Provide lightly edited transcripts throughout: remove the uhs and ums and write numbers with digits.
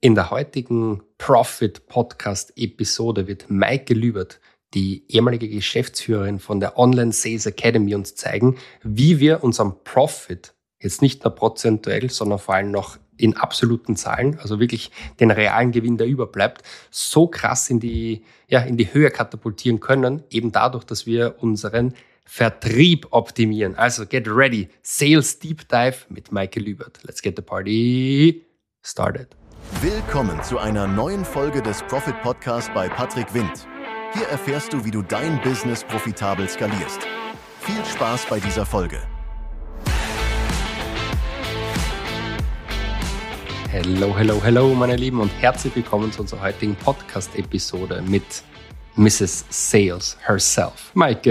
In der heutigen Profit-Podcast-Episode wird Maike Lübert, die ehemalige Geschäftsführerin von der Online Sales Academy, uns zeigen, wie wir unseren Profit jetzt nicht nur prozentuell, sondern vor allem noch in absoluten Zahlen, also wirklich den realen Gewinn, der überbleibt, so krass in die Höhe katapultieren können, eben dadurch, dass wir unseren Vertrieb optimieren. Also get ready, Sales Deep Dive mit Maike Lübert. Let's get the party started. Willkommen zu einer neuen Folge des Profit Podcast bei Patrick Wind. Hier erfährst du, wie du dein Business profitabel skalierst. Viel Spaß bei dieser Folge. Hello, meine Lieben, und herzlich willkommen zu unserer heutigen Podcast-Episode mit Mrs. Sales herself.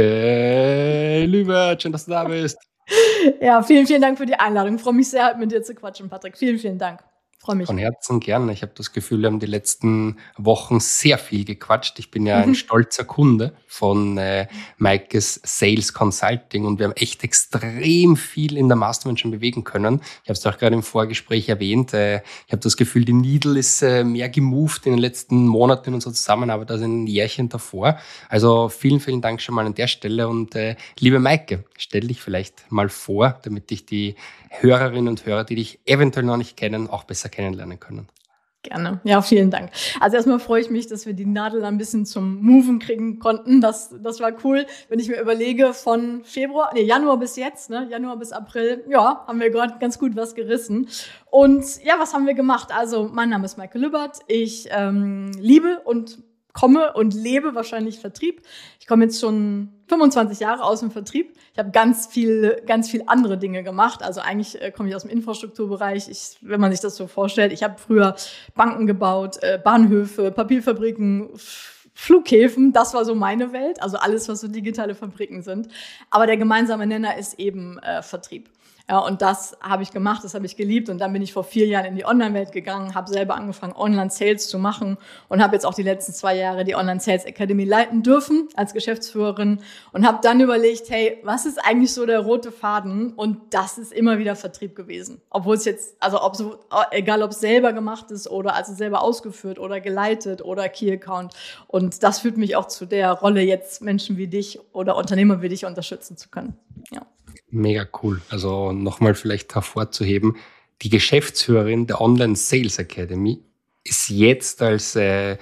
Maike Lübert, schön, dass du da bist. Ja, vielen Dank für die Einladung. Ich freue mich sehr, mit dir zu quatschen, Patrick. Vielen Dank. Freue mich. Von Herzen gerne. Ich habe das Gefühl, wir haben die letzten Wochen sehr viel gequatscht. Ich bin ja ein stolzer Kunde von Maikes Sales Consulting und wir haben echt extrem viel in der Mastermind schon bewegen können. Ich habe es auch gerade im Vorgespräch erwähnt. Ich habe das Gefühl, die Needle ist mehr gemoved in den letzten Monaten in unserer Zusammenarbeit als in ein Jährchen davor. Also vielen Dank schon mal an der Stelle. Und liebe Maike, stell dich vielleicht mal vor, damit ich die Hörerinnen und Hörer, die dich eventuell noch nicht kennen, auch besser kennenlernen können. Gerne. Ja, vielen Dank. Also erstmal freue ich mich, dass wir die Nadel ein bisschen zum Moven kriegen konnten. Das war cool. Wenn ich mir überlege, von Januar bis jetzt, Januar bis April, ja, haben wir gerade ganz gut was gerissen. Und ja, was haben wir gemacht? Also mein Name ist Maike Lübert. Ich liebe und komme und lebe wahrscheinlich Vertrieb. Ich komme jetzt schon 25 Jahre aus dem Vertrieb. Ich habe ganz viel andere Dinge gemacht. Also eigentlich komme ich aus dem Infrastrukturbereich. Wenn man sich das so vorstellt, ich habe früher Banken gebaut, Bahnhöfe, Papierfabriken, Flughäfen. Das war so meine Welt. Also alles, was so digitale Fabriken sind. Aber der gemeinsame Nenner ist eben Vertrieb. Ja, und das habe ich gemacht, das habe ich geliebt. Und dann bin ich vor 4 Jahren in die Online-Welt gegangen, habe selber angefangen, Online-Sales zu machen und habe jetzt auch die letzten 2 Jahre die Online Sales Academy leiten dürfen als Geschäftsführerin und habe dann überlegt, hey, was ist eigentlich so der rote Faden? Und das ist immer wieder Vertrieb gewesen. Obwohl es jetzt, egal ob es selber gemacht ist oder also selber ausgeführt oder geleitet oder Key Account. Und das führt mich auch zu der Rolle, jetzt Menschen wie dich oder Unternehmer wie dich unterstützen zu können. Ja. Mega cool. Also nochmal vielleicht hervorzuheben, die Geschäftsführerin der Online Sales Academy ist jetzt als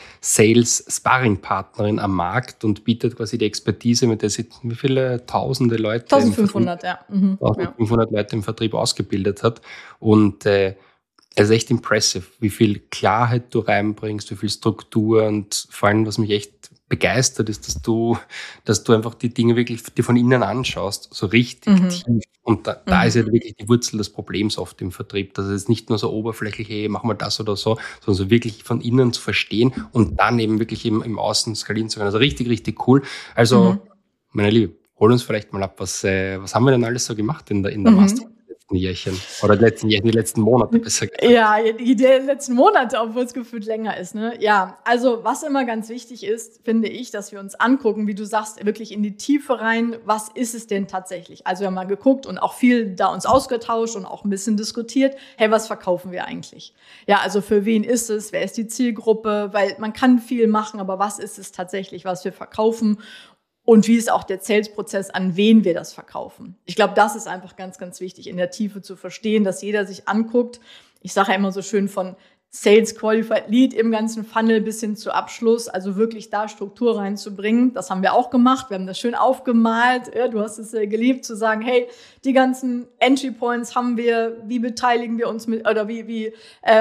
Sales-Sparring-Partnerin am Markt und bietet quasi die Expertise, mit der sie wie viele tausende Leute 1500, ja. 1500 Leute im Vertrieb ausgebildet hat. Und es ist echt impressive, wie viel Klarheit du reinbringst, wie viel Struktur und vor allem, was mich echt begeistert ist, dass du einfach die Dinge wirklich dir von innen anschaust, so richtig tief. Und da ist ja wirklich die Wurzel des Problems oft im Vertrieb, dass es nicht nur so oberflächlich, hey, machen wir das oder so, sondern so wirklich von innen zu verstehen und dann eben wirklich im Außen skalieren zu können. Also richtig cool. Also, meine Liebe, hol uns vielleicht mal ab, was haben wir denn alles so gemacht in der Master? Jährchen oder die letzten Monate besser gesagt. Ja, die letzten Monate, obwohl es gefühlt länger ist. Ne? Ja, also was immer ganz wichtig ist, finde ich, dass wir uns angucken, wie du sagst, wirklich in die Tiefe rein, was ist es denn tatsächlich? Also wir haben mal geguckt und auch viel da uns ausgetauscht und auch ein bisschen diskutiert, hey, was verkaufen wir eigentlich? Ja, also für wen ist es? Wer ist die Zielgruppe? Weil man kann viel machen, aber was ist es tatsächlich, was wir verkaufen? Und wie ist auch der Sales-Prozess, an wen wir das verkaufen? Ich glaube, das ist einfach ganz wichtig, in der Tiefe zu verstehen, dass jeder sich anguckt. Ich sage ja immer so schön von Sales Qualified Lead im ganzen Funnel bis hin zu Abschluss, also wirklich da Struktur reinzubringen. Das haben wir auch gemacht. Wir haben das schön aufgemalt. Ja, du hast es geliebt zu sagen, hey, die ganzen Entry Points haben wir, wie beteiligen wir uns mit, oder wie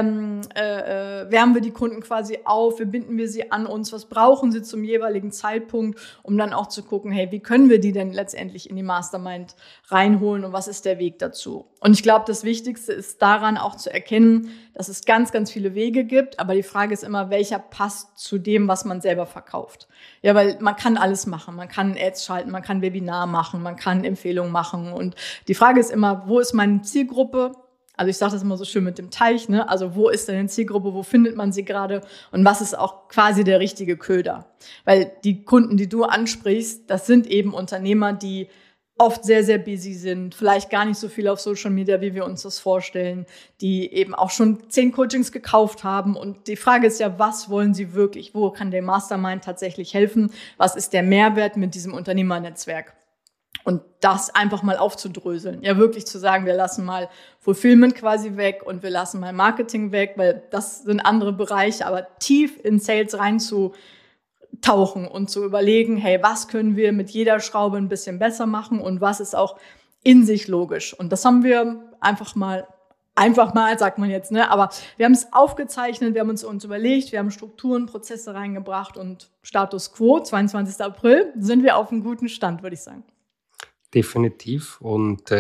wärmen wir die Kunden quasi auf, wie binden wir sie an uns, was brauchen sie zum jeweiligen Zeitpunkt, um dann auch zu gucken, hey, wie können wir die denn letztendlich in die Mastermind reinholen und was ist der Weg dazu? Und ich glaube, das Wichtigste ist daran auch zu erkennen, dass es ganz viele Wege gibt, aber die Frage ist immer, welcher passt zu dem, was man selber verkauft. Ja, weil man kann alles machen. Man kann Ads schalten, man kann Webinar machen, man kann Empfehlungen machen. Und die Frage ist immer, wo ist meine Zielgruppe? Also ich sage das immer so schön mit dem Teich, ne? Also wo ist denn eine Zielgruppe, wo findet man sie gerade und was ist auch quasi der richtige Köder? Weil die Kunden, die du ansprichst, das sind eben Unternehmer, die oft sehr, sehr busy sind, vielleicht gar nicht so viel auf Social Media, wie wir uns das vorstellen, die eben auch schon 10 Coachings gekauft haben. Und die Frage ist ja, was wollen sie wirklich? Wo kann der Mastermind tatsächlich helfen? Was ist der Mehrwert mit diesem Unternehmernetzwerk? Und das einfach mal aufzudröseln. Ja, wirklich zu sagen, wir lassen mal Fulfillment quasi weg und wir lassen mal Marketing weg, weil das sind andere Bereiche, aber tief in Sales reinzutauchen und zu überlegen, hey, was können wir mit jeder Schraube ein bisschen besser machen und was ist auch in sich logisch. Und das haben wir einfach mal, sagt man jetzt, ne? Aber wir haben es aufgezeichnet, wir haben uns überlegt, wir haben Strukturen, Prozesse reingebracht und Status Quo, 22. April, sind wir auf einem guten Stand, würde ich sagen. Definitiv. Und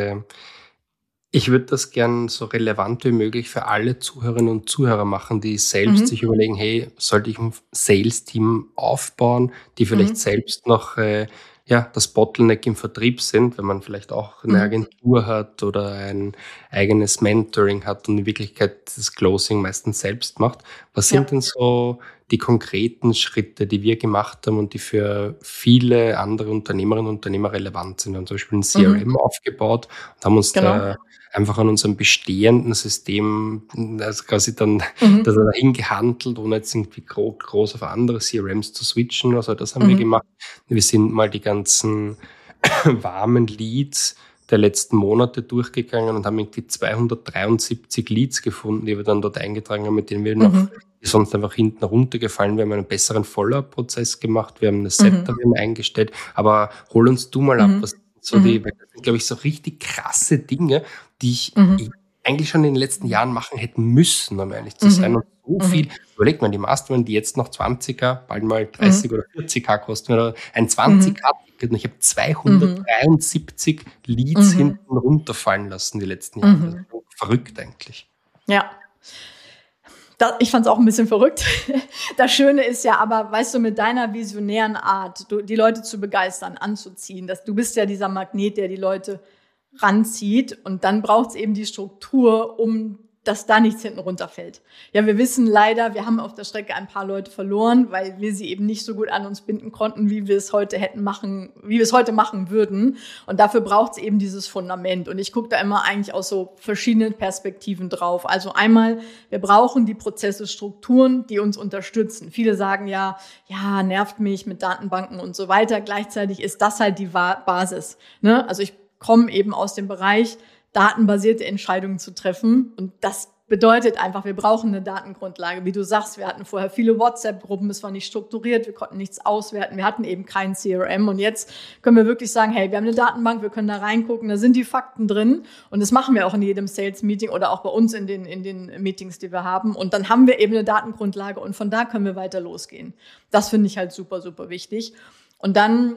ich würde das gern so relevant wie möglich für alle Zuhörerinnen und Zuhörer machen, die selbst sich überlegen, hey, sollte ich ein Sales-Team aufbauen, die vielleicht selbst noch das Bottleneck im Vertrieb sind, wenn man vielleicht auch eine Agentur hat oder ein eigenes Mentoring hat und in Wirklichkeit das Closing meistens selbst macht. Was sind denn so die konkreten Schritte, die wir gemacht haben und die für viele andere Unternehmerinnen und Unternehmer relevant sind? Wir haben zum Beispiel ein CRM aufgebaut und haben uns da einfach an unserem bestehenden System also quasi dann dahin gehandelt, ohne jetzt irgendwie groß auf andere CRMs zu switchen. Also das haben wir gemacht. Wir sind mal die ganzen warmen Leads der letzten Monate durchgegangen und haben irgendwie 273 Leads gefunden, die wir dann dort eingetragen haben, mit denen wir noch die sonst einfach hinten runtergefallen. Wir haben einen besseren Follow-up-Prozess gemacht, wir haben eine Set-Darin eingestellt, aber hol uns du mal ab, was so weil das sind, glaube ich, so richtig krasse Dinge, die ich eigentlich schon in den letzten Jahren machen hätten müssen, um ehrlich zu sein. Und so viel, überlegt man, die Mastermind, die jetzt noch 20er, bald mal 30 oder 40k kosten, oder ein 20k-Ticket, und ich habe 273 Leads hinten runterfallen lassen die letzten Jahre. Das ist verrückt eigentlich. Ja. Ich fand es auch ein bisschen verrückt. Das Schöne ist ja aber, weißt du, mit deiner visionären Art, die Leute zu begeistern, anzuziehen, du bist ja dieser Magnet, der die Leute ranzieht, und dann braucht es eben die Struktur, dass da nichts hinten runterfällt. Ja, wir wissen leider, wir haben auf der Strecke ein paar Leute verloren, weil wir sie eben nicht so gut an uns binden konnten, wie wir es heute machen würden. Und dafür braucht es eben dieses Fundament. Und ich gucke da immer eigentlich aus so verschiedenen Perspektiven drauf. Also einmal, wir brauchen die Prozesse, Strukturen, die uns unterstützen. Viele sagen ja, nervt mich mit Datenbanken und so weiter. Gleichzeitig ist das halt die Basis. Ne? Also ich komme eben aus dem Bereich, datenbasierte Entscheidungen zu treffen. Und das bedeutet einfach, wir brauchen eine Datengrundlage. Wie du sagst, wir hatten vorher viele WhatsApp-Gruppen, es war nicht strukturiert, wir konnten nichts auswerten, wir hatten eben kein CRM. Und jetzt können wir wirklich sagen, hey, wir haben eine Datenbank, wir können da reingucken, da sind die Fakten drin. Und das machen wir auch in jedem Sales-Meeting oder auch bei uns in den Meetings, die wir haben. Und dann haben wir eben eine Datengrundlage und von da können wir weiter losgehen. Das finde ich halt super, super wichtig. Und dann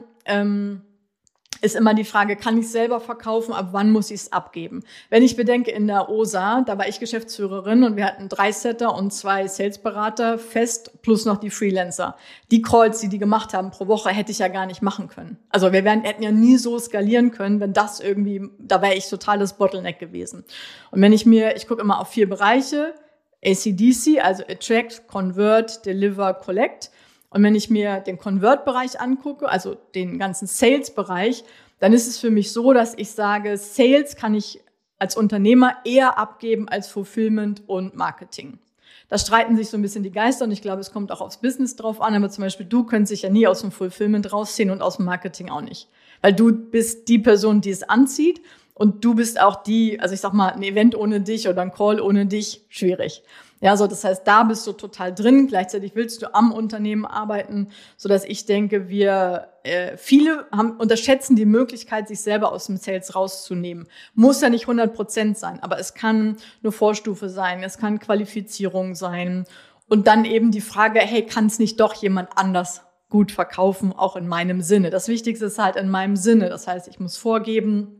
ist immer die Frage, kann ich es selber verkaufen, ab wann muss ich es abgeben? Wenn ich bedenke, in der OSA, da war ich Geschäftsführerin und wir hatten 3 Setter und 2 Salesberater fest, plus noch die Freelancer. Die Calls, die gemacht haben pro Woche, hätte ich ja gar nicht machen können. Also wir hätten ja nie so skalieren können, wenn das irgendwie, da wäre ich total das Bottleneck gewesen. Und wenn ich gucke immer auf 4 Bereiche, ACDC, also Attract, Convert, Deliver, Collect. Und wenn ich mir den Convert-Bereich angucke, also den ganzen Sales-Bereich, dann ist es für mich so, dass ich sage, Sales kann ich als Unternehmer eher abgeben als Fulfillment und Marketing. Da streiten sich so ein bisschen die Geister und ich glaube, es kommt auch aufs Business drauf an. Aber zum Beispiel, du könntest dich ja nie aus dem Fulfillment rausziehen und aus dem Marketing auch nicht. Weil du bist die Person, die es anzieht und du bist auch die, also ich sag mal, ein Event ohne dich oder ein Call ohne dich, schwierig. Ja, so, das heißt, da bist du total drin. Gleichzeitig willst du am Unternehmen arbeiten, so dass ich denke, viele unterschätzen die Möglichkeit, sich selber aus dem Sales rauszunehmen. Muss ja nicht 100% sein, aber es kann eine Vorstufe sein, es kann Qualifizierung sein und dann eben die Frage, hey, kann es nicht doch jemand anders gut verkaufen, auch in meinem Sinne? Das Wichtigste ist halt in meinem Sinne. Das heißt, ich muss vorgeben,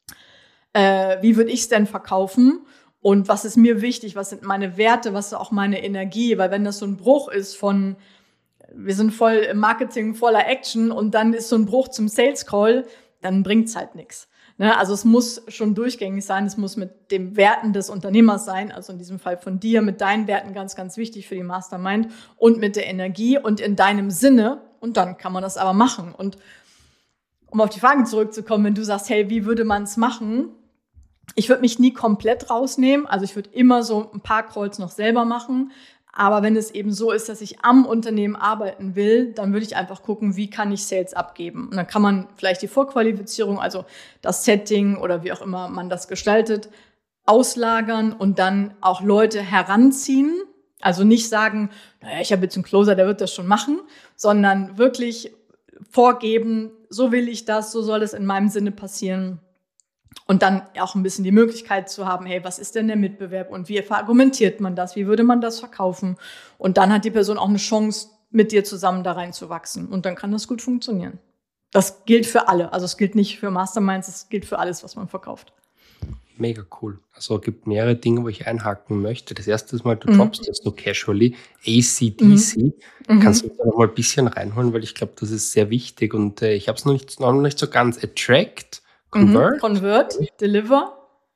wie würde ich es denn verkaufen? Und was ist mir wichtig? Was sind meine Werte? Was ist auch meine Energie? Weil wenn das so ein Bruch ist von, wir sind voll im Marketing, voller Action und dann ist so ein Bruch zum Sales Call, dann bringt's halt nichts. Ne? Also es muss schon durchgängig sein. Es muss mit den Werten des Unternehmers sein. Also in diesem Fall von dir, mit deinen Werten ganz, ganz wichtig für die Mastermind und mit der Energie und in deinem Sinne. Und dann kann man das aber machen. Und um auf die Frage zurückzukommen, wenn du sagst, hey, wie würde man es machen? Ich würde mich nie komplett rausnehmen. Also ich würde immer so ein paar Calls noch selber machen. Aber wenn es eben so ist, dass ich am Unternehmen arbeiten will, dann würde ich einfach gucken, wie kann ich Sales abgeben. Und dann kann man vielleicht die Vorqualifizierung, also das Setting oder wie auch immer man das gestaltet, auslagern und dann auch Leute heranziehen. Also nicht sagen, naja, ich habe jetzt einen Closer, der wird das schon machen, sondern wirklich vorgeben, so will ich das, so soll es in meinem Sinne passieren. Und dann auch ein bisschen die Möglichkeit zu haben, hey, was ist denn der Mitbewerb und wie verargumentiert man das, wie würde man das verkaufen? Und dann hat die Person auch eine Chance, mit dir zusammen da reinzuwachsen. Und dann kann das gut funktionieren. Das gilt für alle. Also es gilt nicht für Masterminds, es gilt für alles, was man verkauft. Mega cool. Also es gibt mehrere Dinge, wo ich einhaken möchte. Das erste ist mal, du droppst jetzt so casually AC/DC. Kannst du da noch mal ein bisschen reinholen, weil ich glaube, das ist sehr wichtig und ich habe es noch nicht so ganz Attract, Convert, Deliver.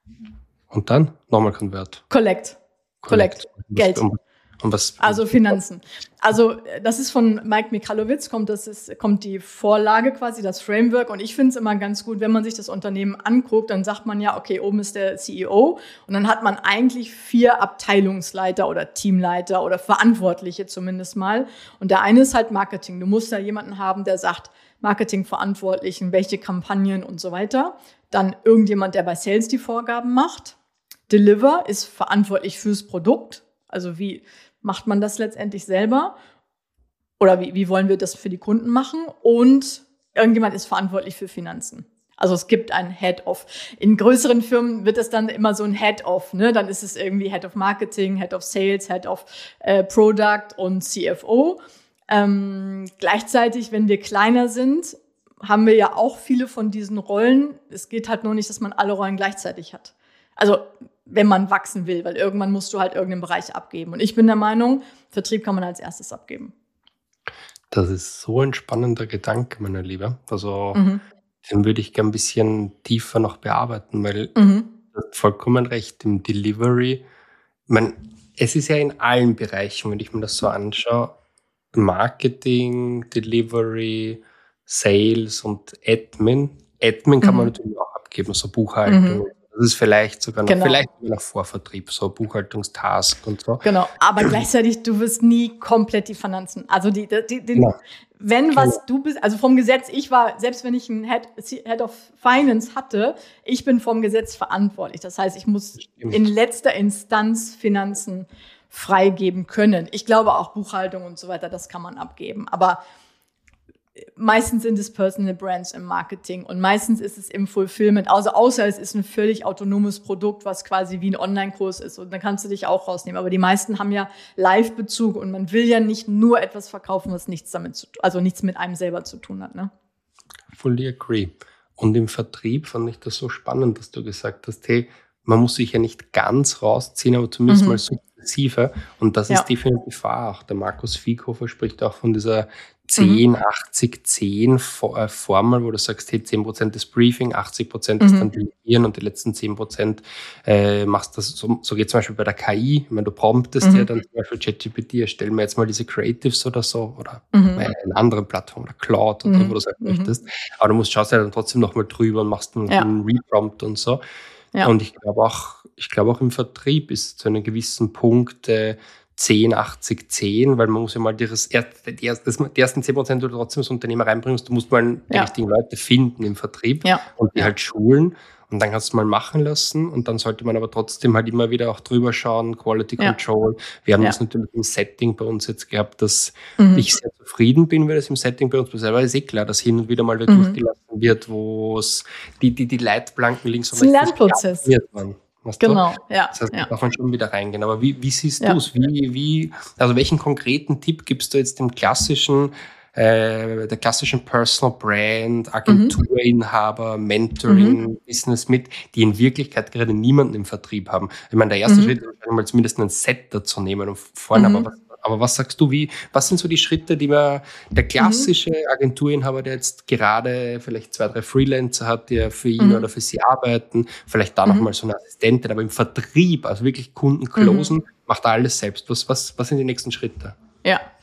Und dann nochmal Convert. Collect. Geld. Also Finanzen. Also das ist von Mike Michalowicz, kommt die Vorlage quasi, das Framework. Und ich finde es immer ganz gut, wenn man sich das Unternehmen anguckt, dann sagt man ja, okay, oben ist der CEO und dann hat man eigentlich 4 Abteilungsleiter oder Teamleiter oder Verantwortliche zumindest mal. Und der eine ist halt Marketing. Du musst da jemanden haben, der sagt, Marketingverantwortlichen, welche Kampagnen und so weiter. Dann irgendjemand, der bei Sales die Vorgaben macht. Deliver ist verantwortlich fürs Produkt. Also wie macht man das letztendlich selber? Oder wie wollen wir das für die Kunden machen? Und irgendjemand ist verantwortlich für Finanzen. Also es gibt ein Head-Off. In größeren Firmen wird es dann immer so ein Head-Off, ne? Dann ist es irgendwie Head of Marketing, Head of Sales, Head of Product und CFO. Gleichzeitig, wenn wir kleiner sind, haben wir ja auch viele von diesen Rollen. Es geht halt nur nicht, dass man alle Rollen gleichzeitig hat. Also wenn man wachsen will, weil irgendwann musst du halt irgendeinen Bereich abgeben. Und ich bin der Meinung, Vertrieb kann man als erstes abgeben. Das ist so ein spannender Gedanke, meine Liebe. Also den würde ich gerne ein bisschen tiefer noch bearbeiten, weil du hast vollkommen recht, im Delivery. Es ist ja in allen Bereichen, wenn ich mir das so anschaue, Marketing, Delivery, Sales und Admin. Admin kann man natürlich auch abgeben, so Buchhaltung. Das ist vielleicht sogar noch Vorvertrieb, so Buchhaltungstask und so. Genau, aber gleichzeitig, du wirst nie komplett die Finanzen. Also was du bist, also vom Gesetz, selbst wenn ich einen Head of Finance hatte, ich bin vom Gesetz verantwortlich. Das heißt, ich muss in letzter Instanz Finanzen freigeben können. Ich glaube auch Buchhaltung und so weiter, das kann man abgeben. Aber meistens sind es Personal Brands im Marketing und meistens ist es im Fulfillment. Also außer es ist ein völlig autonomes Produkt, was quasi wie ein Online-Kurs ist und dann kannst du dich auch rausnehmen. Aber die meisten haben ja Live-Bezug und man will ja nicht nur etwas verkaufen, was nichts mit einem selber zu tun hat. Ne? Fully agree. Und im Vertrieb fand ich das so spannend, dass du gesagt hast, hey, man muss sich ja nicht ganz rausziehen, aber zumindest mal sukzessive. Und das ist definitiv wahr. Auch der Markus Viehhofer spricht auch von dieser 10-80-10 Formel, wo du sagst, hey, 10% ist Briefing, 80% ist dann Delegieren und die letzten 10% machst das, so geht zum Beispiel bei der KI, ich meine, du promptest ja dann zum Beispiel ChatGPT, erstell mir jetzt mal diese Creatives oder so, oder bei einer anderen Plattform, oder Cloud, oder wo du es halt möchtest, aber du schaust ja dann trotzdem nochmal drüber und machst einen Reprompt und so. Ja. Und ich glaube auch im Vertrieb ist zu einem gewissen Punkt 10-80-10, weil man muss ja mal die ersten 10%, die du trotzdem als Unternehmer reinbringst, du musst mal die richtigen Leute finden im Vertrieb und die halt schulen und dann kannst du mal machen lassen und dann sollte man aber trotzdem halt immer wieder auch drüber schauen, Quality Control. Wir haben das natürlich im Setting bei uns jetzt gehabt, dass ich sehr zufrieden bin, weil das im Setting bei uns selber ist klar, dass hin und wieder mal durchgelassen wird, wo es die Leitplanken links und rechts Lernprozess. Genau, ja. Das heißt, da darf man schon wieder reingehen. Aber wie siehst du es? Also welchen konkreten Tipp gibst du jetzt der klassischen Personal Brand, Agenturinhaber, Mentoring, Business mit, die in Wirklichkeit gerade niemanden im Vertrieb haben? Ich meine, der erste Schritt ist wahrscheinlich mal zumindest einen Setter zu nehmen und vorne, aber was sagst du, was sind so die Schritte, die der klassische Agenturinhaber, der jetzt gerade vielleicht 2, 3 Freelancer hat, die für ihn oder für sie arbeiten, vielleicht da nochmal so eine Assistentin, aber im Vertrieb, also wirklich Kunden closen, macht er alles selbst. Was sind die nächsten Schritte? Ja,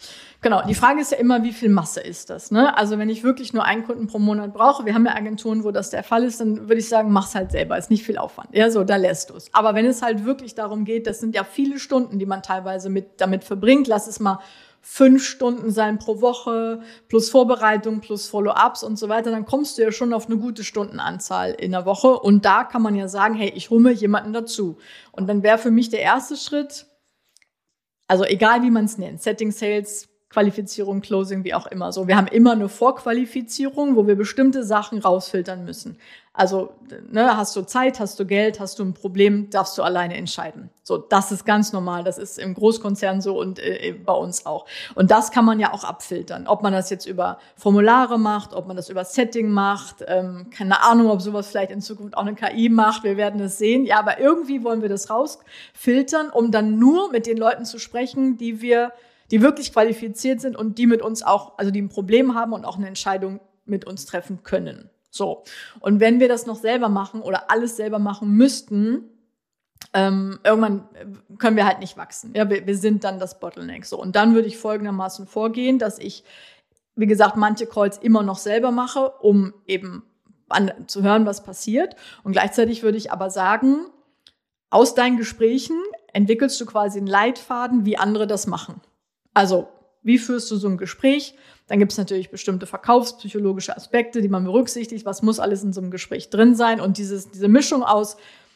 Genau, die Frage ist ja immer, wie viel Masse ist das? Ne? Also wenn ich wirklich nur einen Kunden pro Monat brauche, wir haben ja Agenturen, wo das der Fall ist, dann würde ich sagen, mach's halt selber, ist nicht viel Aufwand. Ja, so, da lässt du es. Aber wenn es halt wirklich darum geht, das sind ja viele Stunden, die man teilweise damit verbringt, lass es mal 5 Stunden sein pro Woche, plus Vorbereitung, plus Follow-ups und so weiter, dann kommst du ja schon auf eine gute Stundenanzahl in der Woche. Und da kann man ja sagen, hey, ich hole mir jemanden dazu. Und dann wäre für mich der erste Schritt, also egal wie man es nennt, Setting Sales, Qualifizierung, Closing, wie auch immer. So, wir haben immer eine Vorqualifizierung, wo wir bestimmte Sachen rausfiltern müssen. Also, ne, hast du Zeit, hast du Geld, hast du ein Problem, darfst du alleine entscheiden. So, das ist ganz normal. Das ist im Großkonzern so und bei uns auch. Und das kann man ja auch abfiltern. Ob man das jetzt über Formulare macht, ob man das über Setting macht, keine Ahnung, ob sowas vielleicht in Zukunft auch eine KI macht. Wir werden es sehen. Ja, aber irgendwie wollen wir das rausfiltern, um dann nur mit den Leuten zu sprechen, die wirklich qualifiziert sind und die mit uns auch, also die ein Problem haben und auch eine Entscheidung mit uns treffen können. So. Und wenn wir das noch selber machen oder alles selber machen müssten, irgendwann können wir halt nicht wachsen. Ja, wir sind dann das Bottleneck. So. Und dann würde ich folgendermaßen vorgehen, dass ich, wie gesagt, manche Calls immer noch selber mache, um eben zu hören, was passiert. Und gleichzeitig würde ich aber sagen, aus deinen Gesprächen entwickelst du quasi einen Leitfaden, wie andere das machen. Also, wie führst du so ein Gespräch? Dann gibt es natürlich bestimmte verkaufspsychologische Aspekte, die man berücksichtigt. Was muss alles in so einem Gespräch drin sein? Und diese Mischung aus,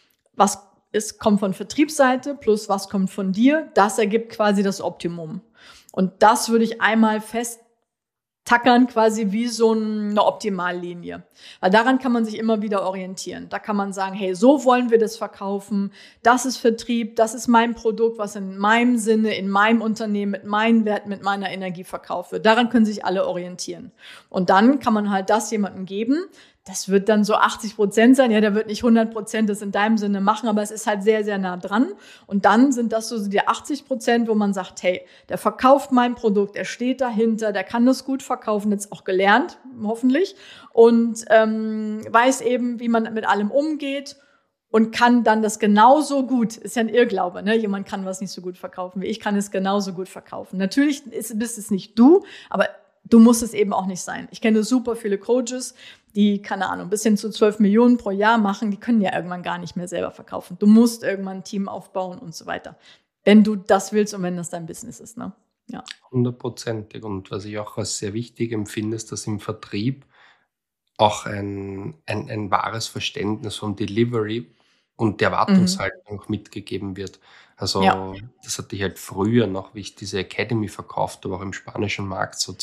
kommt von Vertriebsseite plus was kommt von dir, das ergibt quasi das Optimum. Und das würde ich einmal festtackern, quasi wie so eine Optimallinie. Weil daran kann man sich immer wieder orientieren. Da kann man sagen, hey, so wollen wir das verkaufen. Das ist Vertrieb, das ist mein Produkt, was in meinem Sinne, in meinem Unternehmen, mit meinen Werten, mit meiner Energie verkauft wird. Daran können sich alle orientieren. Und dann kann man halt das jemandem geben. Das wird dann so 80% sein. Ja, der wird nicht 100% das in deinem Sinne machen, aber es ist halt sehr, sehr nah dran. Und dann sind das so die 80%, wo man sagt, hey, der verkauft mein Produkt, er steht dahinter, der kann das gut verkaufen, jetzt auch gelernt, hoffentlich, und weiß eben, wie man mit allem umgeht und kann dann das genauso gut, ist ja ein Irrglaube, ne? Jemand kann was nicht so gut verkaufen wie ich, kann es genauso gut verkaufen. Natürlich bist es nicht du, aber du musst es eben auch nicht sein. Ich kenne super viele Coaches, die, keine Ahnung, bis hin zu 12 Millionen pro Jahr machen, die können ja irgendwann gar nicht mehr selber verkaufen. Du musst irgendwann ein Team aufbauen und so weiter. Wenn du das willst und wenn das dein Business ist, ne? Ja. 100%. Und was ich auch als sehr wichtig empfinde, ist, dass im Vertrieb auch ein wahres Verständnis vom Delivery und der Erwartungshaltung mitgegeben wird. Also das hatte ich halt früher noch, wie ich diese Academy verkauft habe, auch im spanischen Markt, so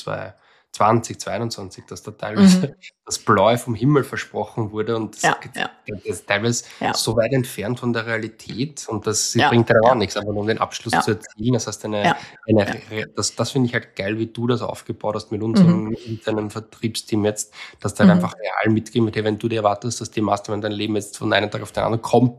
2021, dass da teilweise das Blaue vom Himmel versprochen wurde und das ist teilweise so weit entfernt von der Realität und das bringt dann auch nichts, aber nur um den Abschluss zu erzielen. Das heißt, das finde ich halt geil, wie du das aufgebaut hast mit unserem internen Vertriebsteam jetzt, dass da einfach real mitgeben wird, wenn du dir erwartest, dass die Mastermind dein Leben jetzt von einem Tag auf den anderen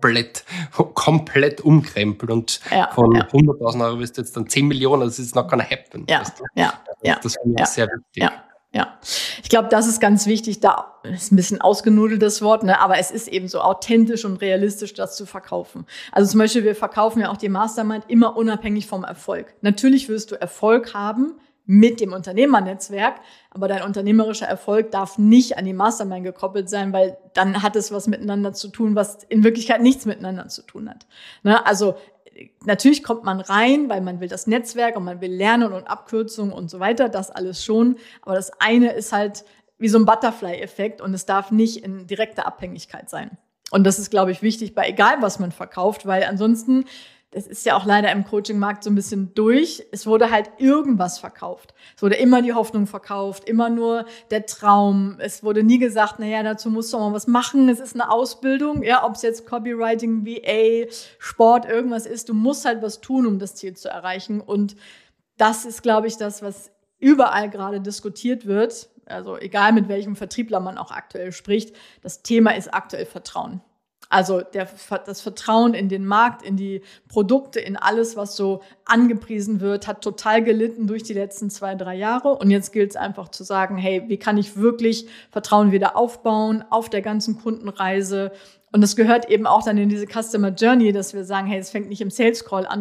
komplett umkrempelt und von 100.000 Euro wirst du jetzt dann 10 Millionen, das ist not gonna happen. Das finde ich sehr wichtig. Ja. Ich glaube, das ist ganz wichtig. Da ist ein bisschen ausgenudeltes Wort, ne? Aber es ist eben so authentisch und realistisch, das zu verkaufen. Also zum Beispiel, wir verkaufen ja auch die Mastermind immer unabhängig vom Erfolg. Natürlich wirst du Erfolg haben mit dem Unternehmernetzwerk, aber dein unternehmerischer Erfolg darf nicht an die Mastermind gekoppelt sein, weil dann hat es was miteinander zu tun, was in Wirklichkeit nichts miteinander zu tun hat. Ne? Also natürlich kommt man rein, weil man will das Netzwerk und man will lernen und Abkürzungen und so weiter, das alles schon. Aber das eine ist halt wie so ein Butterfly-Effekt und es darf nicht in direkter Abhängigkeit sein. Und das ist, glaube ich, wichtig bei egal, was man verkauft, weil ansonsten, das ist ja auch leider im Coaching-Markt so ein bisschen durch, es wurde halt irgendwas verkauft. Es wurde immer die Hoffnung verkauft, immer nur der Traum. Es wurde nie gesagt, naja, dazu musst du auch mal was machen. Es ist eine Ausbildung, ja, ob es jetzt Copywriting, VA, Sport, irgendwas ist. Du musst halt was tun, um das Ziel zu erreichen. Und das ist, glaube ich, das, was überall gerade diskutiert wird. Also egal, mit welchem Vertriebler man auch aktuell spricht. Das Thema ist aktuell Vertrauen. Also das Vertrauen in den Markt, in die Produkte, in alles, was so angepriesen wird, hat total gelitten durch die letzten 2-3 Jahre. Und jetzt gilt es einfach zu sagen, hey, wie kann ich wirklich Vertrauen wieder aufbauen auf der ganzen Kundenreise? Und das gehört eben auch dann in diese Customer Journey, dass wir sagen, hey, es fängt nicht im Sales Call an, weil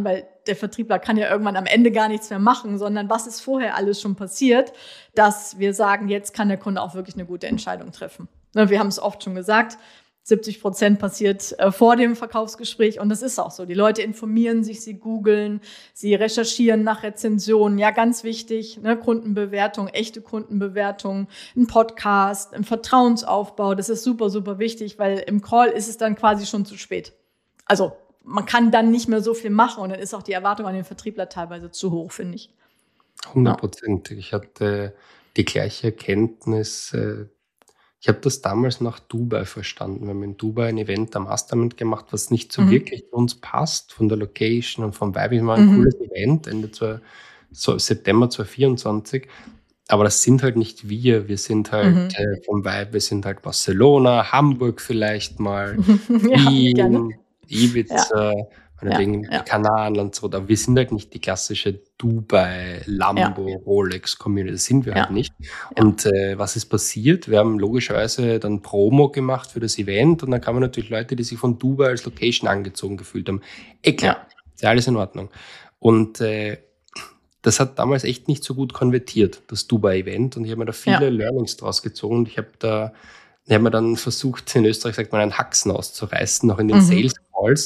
der Vertriebler kann ja irgendwann am Ende gar nichts mehr machen, sondern was ist vorher alles schon passiert, dass wir sagen, jetzt kann der Kunde auch wirklich eine gute Entscheidung treffen. Wir haben es oft schon gesagt, 70% passiert vor dem Verkaufsgespräch und das ist auch so. Die Leute informieren sich, sie googeln, sie recherchieren nach Rezensionen. Ja, ganz wichtig, ne, Kundenbewertung, echte Kundenbewertung, ein Podcast, ein Vertrauensaufbau. Das ist super, super wichtig, weil im Call ist es dann quasi schon zu spät. Also man kann dann nicht mehr so viel machen und dann ist auch die Erwartung an den Vertriebler teilweise zu hoch, finde ich. 100%. Ich hatte die gleiche Erkenntnis. Ich habe das damals nach Dubai verstanden. Wir haben in Dubai ein Event am Mastermind gemacht, was nicht so wirklich zu uns passt, von der Location und vom Vibe. Es war ein cooles Event, September 2024. Aber das sind halt nicht wir. Wir sind halt vom Vibe, wir sind halt Barcelona, Hamburg vielleicht mal, Wien, Ibiza, wegen Kanaren, Lanzarote. Aber wir sind halt nicht die klassische Dubai, Lambo, Rolex Community. Das sind wir halt nicht. Und was ist passiert? Wir haben logischerweise dann Promo gemacht für das Event und dann kamen natürlich Leute, die sich von Dubai als Location angezogen gefühlt haben. Klar, ist ja alles in Ordnung. Und das hat damals echt nicht so gut konvertiert, das Dubai-Event. Und ich habe mir da viele Learnings draus gezogen. Und ich habe mir dann versucht, in Österreich sagt man, einen Haxen auszureißen, noch in den Sales Calls.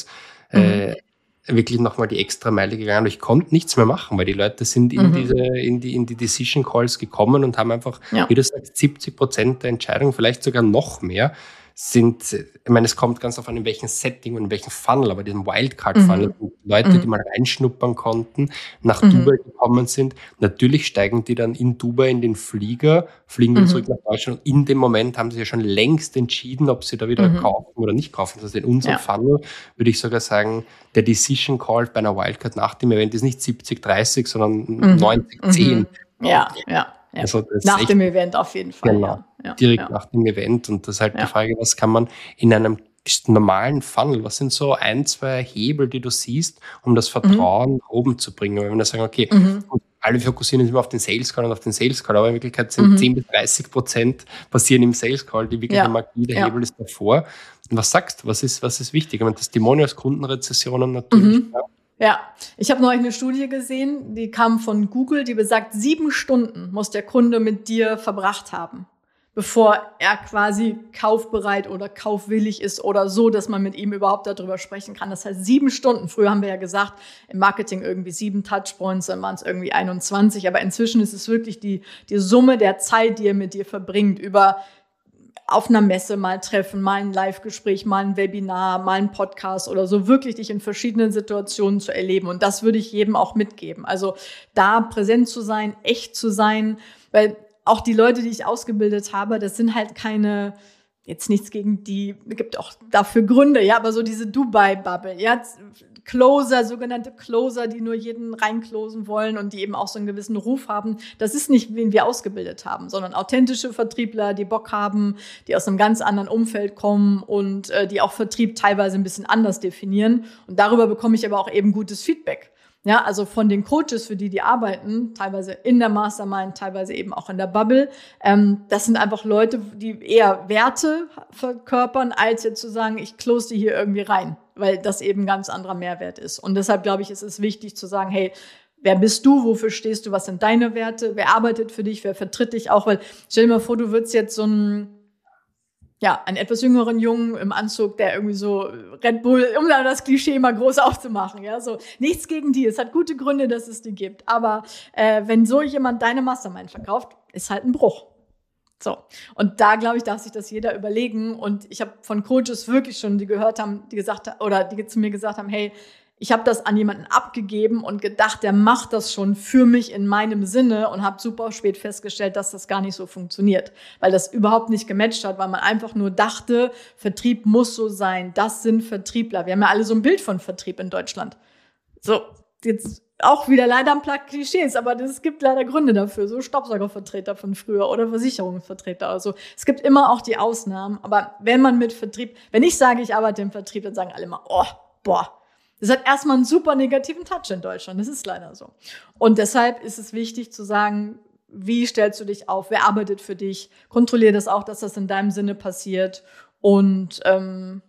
Wirklich nochmal die extra Meile gegangen. Aber ich konnte nichts mehr machen, weil die Leute sind in die Decision Calls gekommen und haben einfach, wie du sagst, 70% der Entscheidungen, vielleicht sogar noch mehr, sind, ich meine, es kommt ganz darauf an, in welchem Setting und in welchem Funnel, aber diesen Wildcard-Funnel, Leute, die mal reinschnuppern konnten, nach Dubai gekommen sind, natürlich steigen die dann in Dubai in den Flieger, fliegen dann zurück nach Deutschland und in dem Moment haben sie ja schon längst entschieden, ob sie da wieder kaufen oder nicht kaufen. Das heißt, in unserem Funnel würde ich sogar sagen, der Decision Call bei einer Wildcard nach dem Event ist nicht 70-30, sondern 90-10. Ja. Also nach dem Event auf jeden Fall. Genau, direkt nach dem Event. Und das ist halt die Frage, was kann man in einem normalen Funnel, was sind so 1-2 Hebel, die du siehst, um das Vertrauen nach oben zu bringen? Wenn wir sagen, okay, alle fokussieren uns immer auf den Sales Call und auf den Sales Call, aber in Wirklichkeit sind 10-30% passieren im Sales Call, die wirkliche Magie, der Hebel ist davor. Und was sagst du, was ist wichtig? Ich meine, das Testimonials, Kundenrezessionen natürlich. Ja, ich habe neulich eine Studie gesehen, die kam von Google, die besagt, 7 Stunden muss der Kunde mit dir verbracht haben, bevor er quasi kaufbereit oder kaufwillig ist oder so, dass man mit ihm überhaupt darüber sprechen kann. Das heißt 7 Stunden. Früher haben wir ja gesagt, im Marketing irgendwie 7 Touchpoints, dann waren es irgendwie 21. Aber inzwischen ist es wirklich die Summe der Zeit, die er mit dir verbringt, über auf einer Messe mal treffen, mal ein Live-Gespräch, mal ein Webinar, mal ein Podcast oder so, wirklich dich in verschiedenen Situationen zu erleben. Und das würde ich jedem auch mitgeben. Also da präsent zu sein, echt zu sein, weil auch die Leute, die ich ausgebildet habe, das sind halt keine, jetzt nichts gegen die, gibt auch dafür Gründe, ja, aber so diese Dubai-Bubble, ja, Closer, sogenannte Closer, die nur jeden reinclosen wollen und die eben auch so einen gewissen Ruf haben. Das ist nicht, wen wir ausgebildet haben, sondern authentische Vertriebler, die Bock haben, die aus einem ganz anderen Umfeld kommen und die auch Vertrieb teilweise ein bisschen anders definieren. Und darüber bekomme ich aber auch eben gutes Feedback. Ja, also von den Coaches, für die arbeiten, teilweise in der Mastermind, teilweise eben auch in der Bubble. Das sind einfach Leute, die eher Werte verkörpern, als jetzt zu sagen, ich close die hier irgendwie rein, weil das eben ein ganz anderer Mehrwert ist. Und deshalb, glaube ich, ist es wichtig zu sagen, hey, wer bist du, wofür stehst du, was sind deine Werte, wer arbeitet für dich, wer vertritt dich auch, weil stell dir mal vor, du würdest jetzt so einen etwas jüngeren Jungen im Anzug, der irgendwie so Red Bull, um dann das Klischee mal groß aufzumachen, ja, so nichts gegen die, es hat gute Gründe, dass es die gibt, aber wenn so jemand deine Mastermind verkauft, ist halt ein Bruch. So, und da, glaube ich, darf sich das jeder überlegen und ich habe von Coaches wirklich schon, die gehört haben, die zu mir gesagt haben, hey, ich habe das an jemanden abgegeben und gedacht, der macht das schon für mich in meinem Sinne und habe super spät festgestellt, dass das gar nicht so funktioniert, weil das überhaupt nicht gematcht hat, weil man einfach nur dachte, Vertrieb muss so sein, das sind Vertriebler. Wir haben ja alle so ein Bild von Vertrieb in Deutschland. So, jetzt auch wieder leider ein paar Klischees, aber es gibt leider Gründe dafür, so Staubsaugervertreter von früher oder Versicherungsvertreter oder so. Es gibt immer auch die Ausnahmen, aber wenn man mit Vertrieb, wenn ich sage, ich arbeite im Vertrieb, dann sagen alle immer, das hat erstmal einen super negativen Touch in Deutschland. Das ist leider so. Und deshalb ist es wichtig zu sagen, wie stellst du dich auf? Wer arbeitet für dich? Kontrollier das auch, dass das in deinem Sinne passiert. Und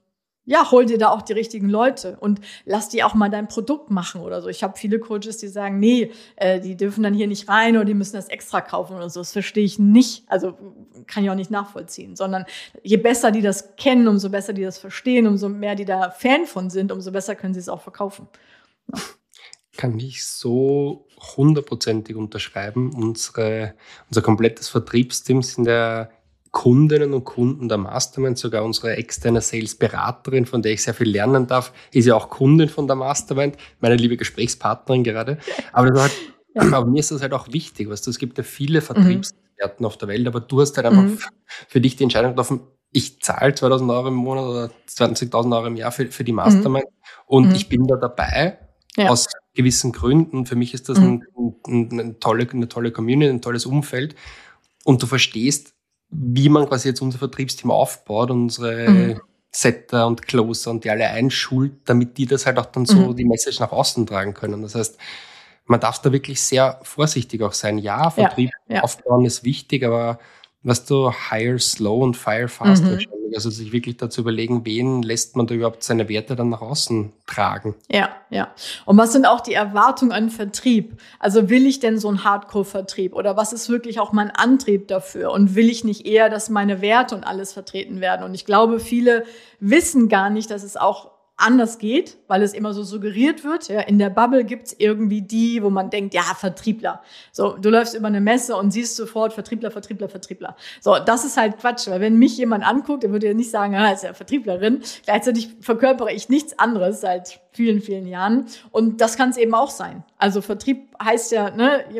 hol dir da auch die richtigen Leute und lass die auch mal dein Produkt machen oder so. Ich habe viele Coaches, die sagen, nee, die dürfen dann hier nicht rein oder die müssen das extra kaufen oder so. Das verstehe ich nicht. Also kann ich auch nicht nachvollziehen. Sondern je besser die das kennen, umso besser die das verstehen, umso mehr die da Fan von sind, umso besser können sie es auch verkaufen. Ja. Kann ich so 100%ig unterschreiben. Unser komplettes Vertriebsteam sind ja Kundinnen und Kunden der Mastermind, sogar unsere externe Sales-Beraterin, von der ich sehr viel lernen darf, ist ja auch Kundin von der Mastermind, meine liebe Gesprächspartnerin gerade. Aber mir ist das halt auch wichtig, weißt du, es gibt ja viele Vertriebsexperten auf der Welt, aber du hast halt einfach für dich die Entscheidung getroffen, ich zahle 2.000 € im Monat oder 20.000 € im Jahr für die Mastermind und ich bin da dabei, aus gewissen Gründen. Für mich ist das eine tolle Community, ein tolles Umfeld und du verstehst, wie man quasi jetzt unser Vertriebsteam aufbaut, unsere Setter und Closer und die alle einschult, damit die das halt auch dann so die Message nach außen tragen können. Das heißt, man darf da wirklich sehr vorsichtig auch sein. Ja, Vertrieb aufbauen ist wichtig, aber weißt du, hire slow und fire fast wahrscheinlich. Also sich wirklich dazu überlegen, wen lässt man da überhaupt seine Werte dann nach außen tragen. Ja. Und was sind auch die Erwartungen an Vertrieb? Also will ich denn so einen Hardcore-Vertrieb oder was ist wirklich auch mein Antrieb dafür? Und will ich nicht eher, dass meine Werte und alles vertreten werden? Und ich glaube, viele wissen gar nicht, dass es auch anders geht, weil es immer so suggeriert wird. Ja, in der Bubble gibt's irgendwie die, wo man denkt, ja, Vertriebler. So, du läufst über eine Messe und siehst sofort Vertriebler. So, das ist halt Quatsch, weil wenn mich jemand anguckt, der würde ja nicht sagen, ist ja Vertrieblerin. Gleichzeitig verkörpere ich nichts anderes seit vielen, vielen Jahren. Und das kann es eben auch sein. Also Vertrieb heißt ja,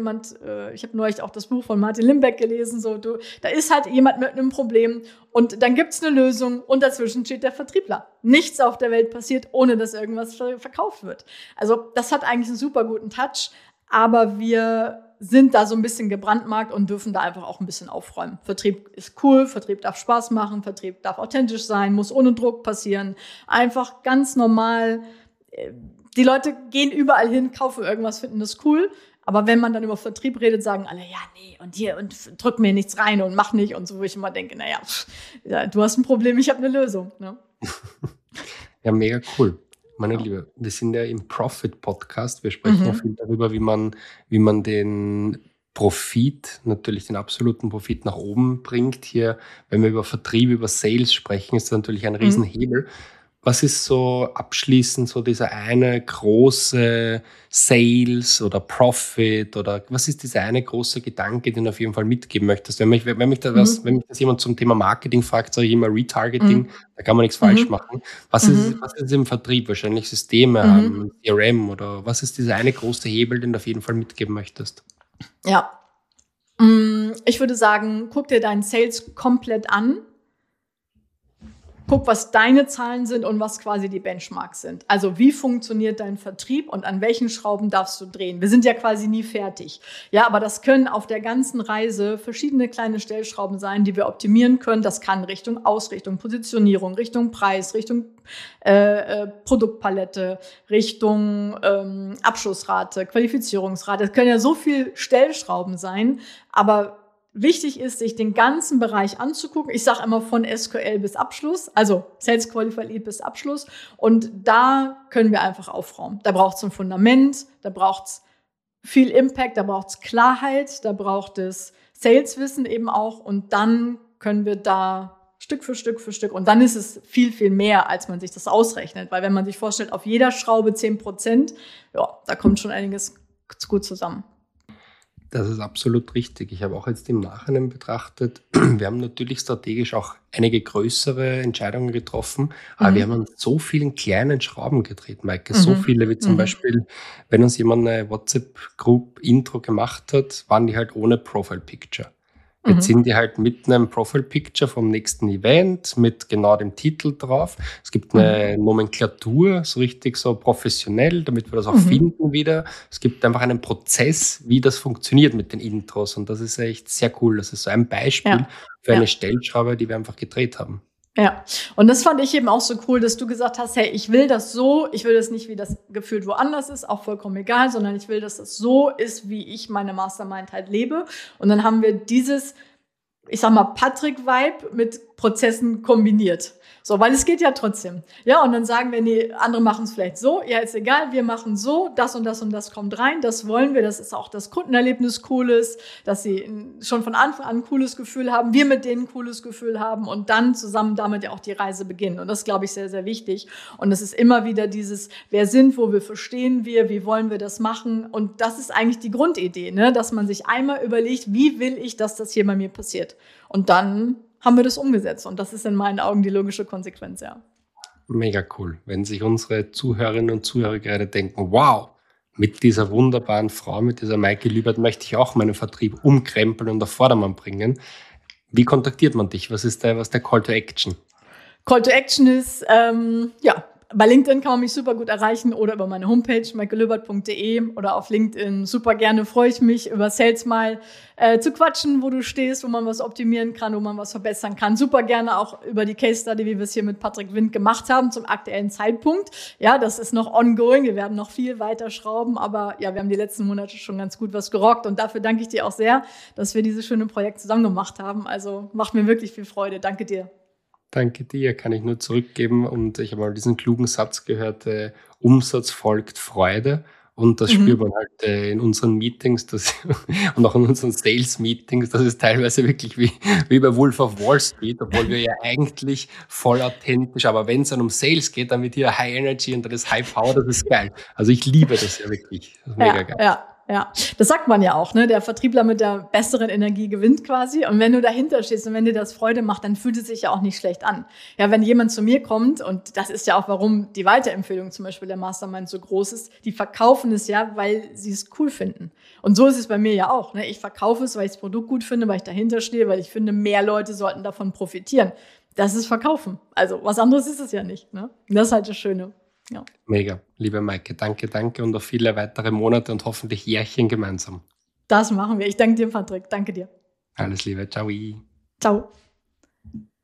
ich habe neulich auch das Buch von Martin Limbeck gelesen, da ist halt jemand mit einem Problem und dann gibt's eine Lösung und dazwischen steht der Vertriebler. Nichts auf der Welt passiert, ohne dass irgendwas verkauft wird. Also das hat eigentlich einen super guten Touch, aber wir sind da so ein bisschen gebrandmarkt und dürfen da einfach auch ein bisschen aufräumen. Vertrieb ist cool, Vertrieb darf Spaß machen, Vertrieb darf authentisch sein, muss ohne Druck passieren. Einfach ganz normal. Die Leute gehen überall hin, kaufen irgendwas, finden das cool. Aber wenn man dann über Vertrieb redet, sagen alle, ja, nee, und hier, und drück mir nichts rein und mach nicht. Und so, wo ich immer denke, du hast ein Problem, ich habe eine Lösung. Ne? Ja, mega cool. Meine Liebe, wir sind ja im Profit-Podcast. Wir sprechen ja viel darüber, wie man den Profit, natürlich den absoluten Profit nach oben bringt. Hier, wenn wir über Vertrieb, über Sales sprechen, ist das natürlich ein Riesenhebel. Was ist so abschließend so dieser eine große Sales oder Profit oder was ist dieser eine große Gedanke, den du auf jeden Fall mitgeben möchtest? Wenn mich das jemand zum Thema Marketing fragt, sage ich immer Retargeting, da kann man nichts falsch machen. Was ist im Vertrieb? Wahrscheinlich Systeme haben, CRM oder was ist dieser eine große Hebel, den du auf jeden Fall mitgeben möchtest? Ja, ich würde sagen, guck dir deinen Sales komplett an. Guck, was deine Zahlen sind und was quasi die Benchmarks sind. Also wie funktioniert dein Vertrieb und an welchen Schrauben darfst du drehen? Wir sind ja quasi nie fertig. Ja, aber das können auf der ganzen Reise verschiedene kleine Stellschrauben sein, die wir optimieren können. Das kann Richtung Ausrichtung, Positionierung, Richtung Preis, Richtung Produktpalette, Richtung Abschlussrate, Qualifizierungsrate. Es können ja so viele Stellschrauben sein, aber wichtig ist, sich den ganzen Bereich anzugucken. Ich sage immer von SQL bis Abschluss, also Sales Qualified Lead bis Abschluss. Und da können wir einfach aufräumen. Da braucht es ein Fundament, da braucht es viel Impact, da braucht es Klarheit, da braucht es Saleswissen eben auch. Und dann können wir da Stück für Stück und dann ist es viel, viel mehr, als man sich das ausrechnet. Weil wenn man sich vorstellt, auf jeder Schraube 10%, da kommt schon einiges gut zusammen. Das ist absolut richtig. Ich habe auch jetzt im Nachhinein betrachtet, wir haben natürlich strategisch auch einige größere Entscheidungen getroffen, aber wir haben an so vielen kleinen Schrauben gedreht, Maike. So viele wie zum Beispiel, wenn uns jemand eine WhatsApp-Group-Intro gemacht hat, waren die halt ohne Profile-Picture. Jetzt sind die halt mit einem Profile-Picture vom nächsten Event, mit genau dem Titel drauf. Es gibt eine Nomenklatur, so richtig so professionell, damit wir das auch finden wieder. Es gibt einfach einen Prozess, wie das funktioniert mit den Intros. Und das ist echt sehr cool. Das ist so ein Beispiel für eine Stellschraube, die wir einfach gedreht haben. Ja, und das fand ich eben auch so cool, dass du gesagt hast, hey, ich will das so, ich will das nicht, wie das gefühlt woanders ist, auch vollkommen egal, sondern ich will, dass das so ist, wie ich meine Mastermind halt lebe. Und dann haben wir dieses ich sag mal, Patrick-Vibe mit Prozessen kombiniert. So, weil es geht ja trotzdem. Ja, und dann sagen wir, nee, andere machen es vielleicht so. Ja, ist egal, wir machen so, das und das und das kommt rein. Das wollen wir, dass es auch das Kundenerlebnis cool ist, dass sie schon von Anfang an ein cooles Gefühl haben, wir mit denen ein cooles Gefühl haben und dann zusammen damit ja auch die Reise beginnen. Und das ist, glaube ich, sehr, sehr wichtig. Und es ist immer wieder dieses, wer sind wir, wie verstehen wir, wie wollen wir das machen? Und das ist eigentlich die Grundidee, ne? Dass man sich einmal überlegt, wie will ich, dass das hier bei mir passiert? Und dann haben wir das umgesetzt. Und das ist in meinen Augen die logische Konsequenz, ja. Mega cool. Wenn sich unsere Zuhörerinnen und Zuhörer gerade denken, wow, mit dieser wunderbaren Frau, mit dieser Maike Lübert möchte ich auch meinen Vertrieb umkrempeln und auf Vordermann bringen. Wie kontaktiert man dich? Was ist der Call to Action? Call to Action ist, bei LinkedIn kann man mich super gut erreichen oder über meine Homepage maikelöbert.de oder auf LinkedIn. Super gerne freue ich mich, über Sales mal zu quatschen, wo du stehst, wo man was optimieren kann, wo man was verbessern kann. Super gerne auch über die Case Study, wie wir es hier mit Patrick Wind gemacht haben, zum aktuellen Zeitpunkt. Ja, das ist noch ongoing. Wir werden noch viel weiter schrauben, aber ja, wir haben die letzten Monate schon ganz gut was gerockt und dafür danke ich dir auch sehr, dass wir dieses schöne Projekt zusammen gemacht haben. Also macht mir wirklich viel Freude. Danke dir. Danke dir, kann ich nur zurückgeben. Und ich habe mal diesen klugen Satz gehört, Umsatz folgt Freude. Und das spürt man halt in unseren Meetings und auch in unseren Sales-Meetings. Das ist teilweise wirklich wie bei Wolf of Wall Street, obwohl wir ja eigentlich voll authentisch, aber wenn es dann um Sales geht, dann wird hier High Energy und dann ist High Power, das ist geil. Also ich liebe das ja wirklich. Das ist mega geil. Ja, das sagt man ja auch, ne? Der Vertriebler mit der besseren Energie gewinnt quasi. Und wenn du dahinter stehst und wenn dir das Freude macht, dann fühlt es sich ja auch nicht schlecht an. Ja, wenn jemand zu mir kommt, und das ist ja auch, warum die Weiterempfehlung zum Beispiel der Mastermind so groß ist, die verkaufen es ja, weil sie es cool finden. Und so ist es bei mir ja auch, ne? Ich verkaufe es, weil ich das Produkt gut finde, weil ich dahinter stehe, weil ich finde, mehr Leute sollten davon profitieren. Das ist Verkaufen. Also was anderes ist es ja nicht, ne? Und das ist halt das Schöne. Ja. Mega, liebe Maike, danke und auf viele weitere Monate und hoffentlich Jährchen gemeinsam. Das machen wir. Ich danke dir, Patrick. Danke dir. Alles Liebe, ciao. Ciao.